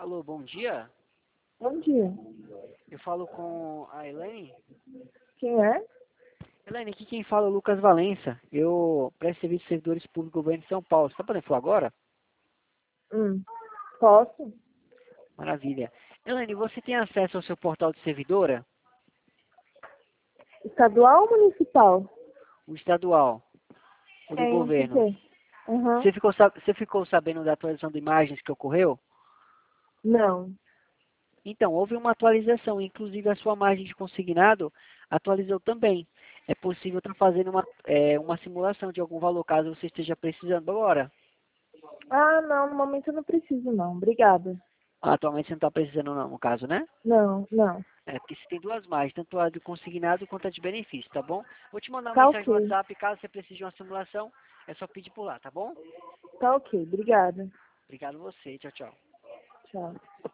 Alô, bom dia. Bom dia. Eu falo com a Elaine. Quem é? Elaine, aqui quem fala é o Lucas Valença. Eu presto serviço de servidores públicos do governo de São Paulo. Você está podendo falar agora? Posso? Maravilha. Elaine, você tem acesso ao seu portal de servidora? Estadual ou municipal? O estadual, o do Tem, por governo. quê? Aham. Você ficou sabendo da atualização de imagens que ocorreu? Não. Então, houve uma atualização, inclusive a sua margem de consignado atualizou também. É possível estar fazendo uma simulação de algum valor, caso você esteja precisando agora. Ah, não, no momento eu não preciso não. Obrigada. Atualmente você não está precisando não, no caso, né? Não, não. É, porque você tem duas margens, tanto a de consignado quanto a de benefício, tá bom? Vou te mandar uma Tá mensagem no ok. WhatsApp, caso você precise de uma simulação, é só pedir por lá, tá bom? Tá ok. Obrigada. Obrigado a você, tchau, tchau. Tchau.